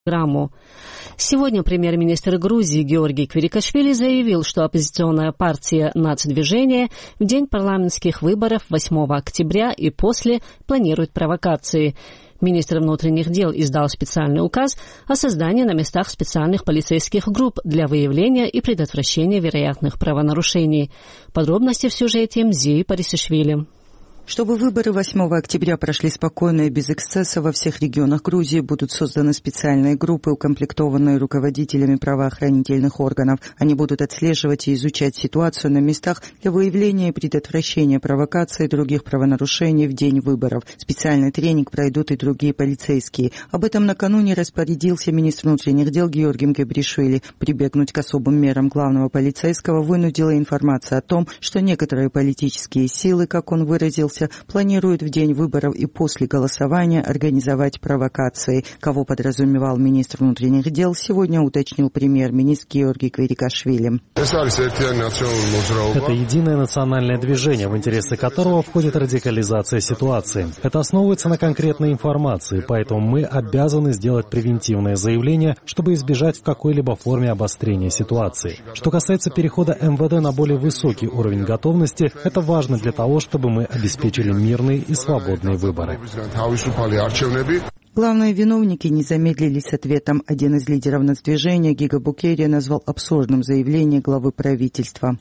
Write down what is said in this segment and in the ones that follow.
программу. Сегодня премьер-министр Грузии Георгий Квирикашвили заявил, что оппозиционная партия «Нацдвижение» в день парламентских выборов 8 октября и после планирует провокации. Министр внутренних дел издал специальный указ о создании на местах специальных полицейских групп для выявления и предотвращения вероятных правонарушений. Подробности в сюжете Мзии Парисишвили. Чтобы выборы 8 октября прошли спокойно и без эксцесса, во всех регионах Грузии будут созданы специальные группы, укомплектованные руководителями правоохранительных органов. Они будут отслеживать и изучать ситуацию на местах для выявления и предотвращения провокаций и других правонарушений в день выборов. Специальный тренинг пройдут и другие полицейские. Об этом накануне распорядился министр внутренних дел Георгий Гебришвили. Прибегнуть к особым мерам главного полицейского вынудила информация о том, что некоторые политические силы, как он выразился, планируют в день выборов и после голосования организовать провокации. Кого подразумевал министр внутренних дел, сегодня уточнил премьер-министр Георгий Квирикашвили. Это единое национальное движение, в интересы которого входит радикализация ситуации. Это основывается на конкретной информации, поэтому мы обязаны сделать превентивное заявление, чтобы избежать в какой-либо форме обострения ситуации. Что касается перехода МВД на более высокий уровень готовности, это важно для того, чтобы мы обеспечили мирные и свободные выборы. Главные виновники не замедлились с ответом. Один из лидеров нацдвижения, Гига Букерия, назвал абсурдным заявление главы правительства.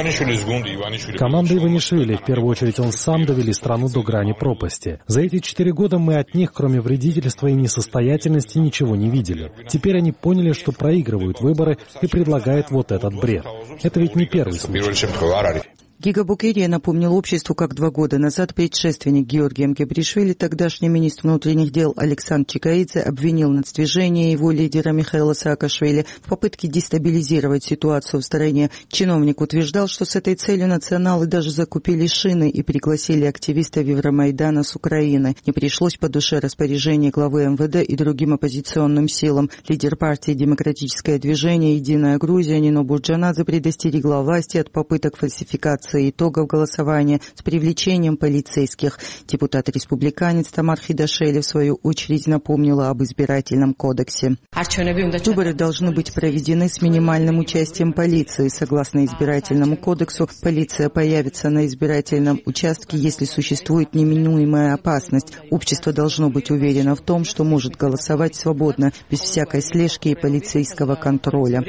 Команда Иванишвили, в первую очередь он сам, довели страну до грани пропасти. За эти 4 года мы от них, кроме вредительства и несостоятельности, ничего не видели. Теперь они поняли, что проигрывают выборы и предлагают вот этот бред. Это ведь не первый случай. Гига Букерия напомнил обществу, как 2 года назад предшественник Георгия Гебришвили, тогдашний министр внутренних дел Александр Чикаидзе, обвинил нацдвижение и его лидера Михаила Саакашвили в попытке дестабилизировать ситуацию в стране. Чиновник утверждал, что с этой целью националы даже закупили шины и пригласили активистов Евромайдана с Украины. Не пришлось по душе распоряжение главы МВД и другим оппозиционным силам. Лидер партии «Демократическое движение. Единая Грузия» Нино Бурджанадзе предостерегла власти от попыток фальсификации итогов голосования с привлечением полицейских. Депутат-республиканец Тамар Хидашели, в свою очередь, напомнила об избирательном кодексе. Выборы должны быть проведены с минимальным участием полиции. Согласно избирательному кодексу, полиция появится на избирательном участке, если существует неминуемая опасность. Общество должно быть уверено в том, что может голосовать свободно, без всякой слежки и полицейского контроля.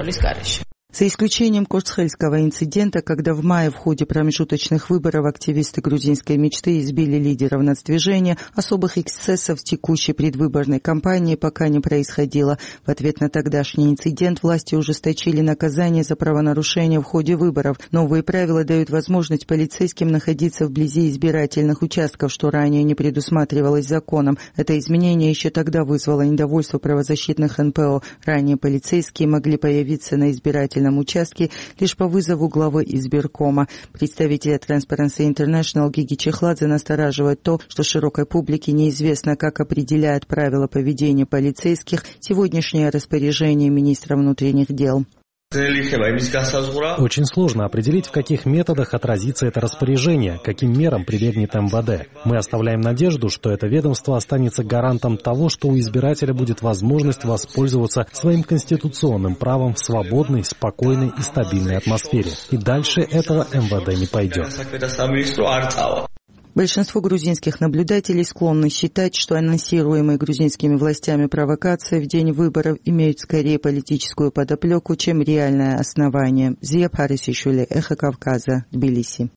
За исключением Курцхельского инцидента, когда в мае в ходе промежуточных выборов активисты грузинской мечты избили лидеров нацдвижения, особых эксцессов в текущей предвыборной кампании пока не происходило. В ответ на тогдашний инцидент власти ужесточили наказание за правонарушения в ходе выборов. Новые правила дают возможность полицейским находиться вблизи избирательных участков, что ранее не предусматривалось законом. Это изменение еще тогда вызвало недовольство правозащитных НПО. Ранее полицейские могли появиться на избирательном участке лишь по вызову главы избиркома. Представителя Transparency International Гиги Чехладзе настораживает то, что широкой публике неизвестно, как определяют правила поведения полицейских сегодняшнее распоряжение министра внутренних дел. Очень сложно определить, в каких методах отразится это распоряжение, каким мерам прибегнет МВД. Мы оставляем надежду, что это ведомство останется гарантом того, что у избирателя будет возможность воспользоваться своим конституционным правом в свободной, спокойной и стабильной атмосфере. И дальше этого МВД не пойдет. Большинство грузинских наблюдателей склонны считать, что анонсируемые грузинскими властями провокации в день выборов имеют скорее политическую подоплеку, чем реальное основание. Зия Парисишвили, Эхо Кавказа, Тбилиси.